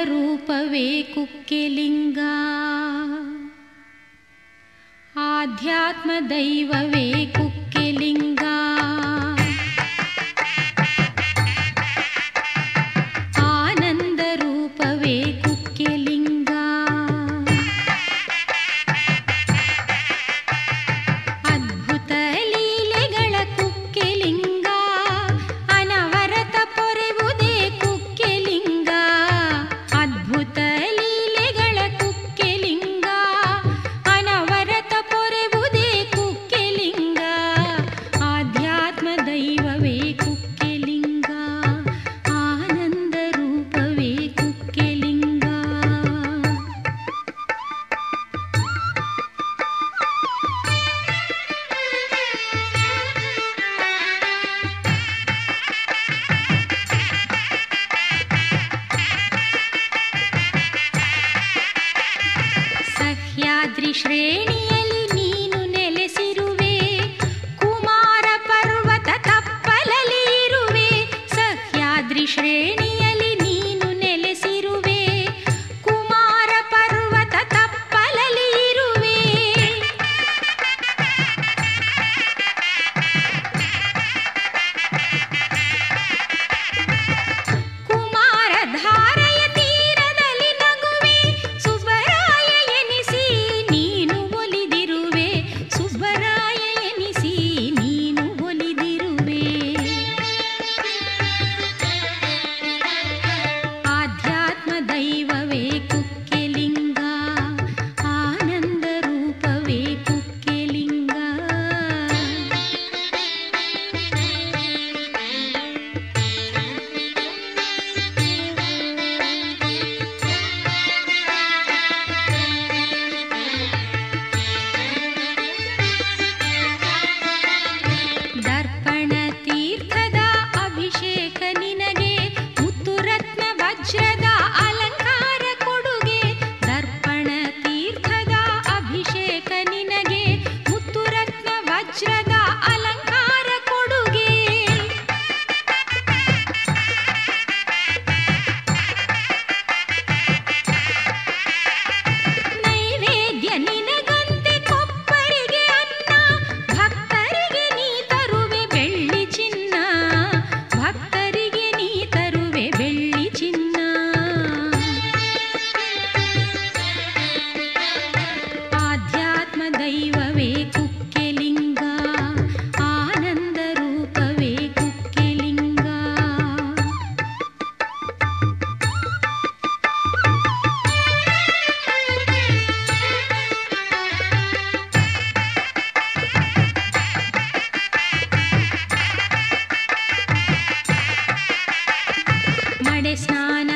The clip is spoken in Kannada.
ರೂಪವೇ ಕುಕ್ಕೆಲಿಂಗ, ಆಧ್ಯಾತ್ಮ ದೈವವೇ ಕುಕ್ಕೆಲಿಂಗ. ಆನಂದ ರೂಪವೇ ಕುಕ್ಕೆಲಿಂಗ, ಅದ್ಭುತ ಲೀಲೆಗಳ ಕುಕ್ಕೆಲಿಂಗ, ಅನವರತ ಪೊರೆವುದೇ ಕುಕ್ಕೆಲಿಂಗ. ಅದ್ಭುತ ಲೀಲೆಗಳ ಕುಕ್ಕೆಲಿಂಗ, ಅನವರತ ಪೊರೆವುದೇ ಕುಕ್ಕೆಲಿಂಗ. ಆಧ್ಯಾತ್ಮ ದೈವವೇ ಕುಕ್ಕೆಲಿಂಗ, ಆನಂದ ರೂಪವೇ ಕುಕ್ಕೆಲಿಂಗ. ಸಹ್ಯಾದ್ರಿ ಶ್ರೇಣಿಯಲ್ಲಿ ನೀನು ನೆಲೆಸಿರುವೆ, ಕುಮಾರ ಪರ್ವತ ತಪ್ಪಲಲ್ಲಿ ಇರುವೆ. ಸಹ್ಯಾದ್ರಿ ಶ್ರೇಣಿಯಲ್ಲಿ ನೀನು ನೆಲೆಸಿರುವೆ, ಕುಮಾರ ಪರ್ವತ ತಪ್ಪಲಲ್ಲಿ ಇರುವೆ. ಕುಮಾರಧಾರೆಯ ತೀರದಲ್ಲಿ ನಗುವೆ, ಸುಬ್ಬರಾಯ ಎನಿಸಿ ನೀನು ಒಲಿದಿರುವೆ. ಸುಬ್ಬರಾಯ ಎನಿಸಿ ನೀನು ಒಲಿದಿರುವೆ. ಆಧ್ಯಾತ್ಮ ದೈವವೇ ಕುಕ್ಕೆಲಿಂಗ, ಆನಂದ ರೂಪವೇ ಕುಕ್ಕೆಲಿಂಗ. ದರ್ಪಣ ತೀರ್ಥದ ಅಭಿಷೇಕ ನಿನಗೆ, ಮುತ್ತುರತ್ನ ವಜ್ರದ ಅಲಂಕಾರ ಕೊಡುಗೆ. ದರ್ಪಣ ತೀರ್ಥದ ಅಭಿಷೇಕ ನಿನಗೆ, ಮುತ್ತುರತ್ನ ವಜ್ರದ ಅಲಂಕಾರ ಕೊಡುಗೆ. ನೈವೇದ್ಯ ನಿನಗಂತೆ ಕೊಪ್ಪರಿಗೆ ಅನ್ನ, ಭಕ್ತರಿಗೆ ನೀ ತರುವೆ ಬೆಳ್ಳಿ ಚಿನ್ನ. ಭಕ್ತರಿಗೆ ನೀ ತರುವೆ ಬೆಳ್ಳಿ ಚಿನ್ನ. ಆಧ್ಯಾತ್ಮ ದೈವವೇ ಕುಕ್ಕೆಲಿಂಗ, ಆನಂದ ರೂಪವೇ ಕುಕ್ಕೆಲಿಂಗ. ಮಡೆ ಸ್ನಾನ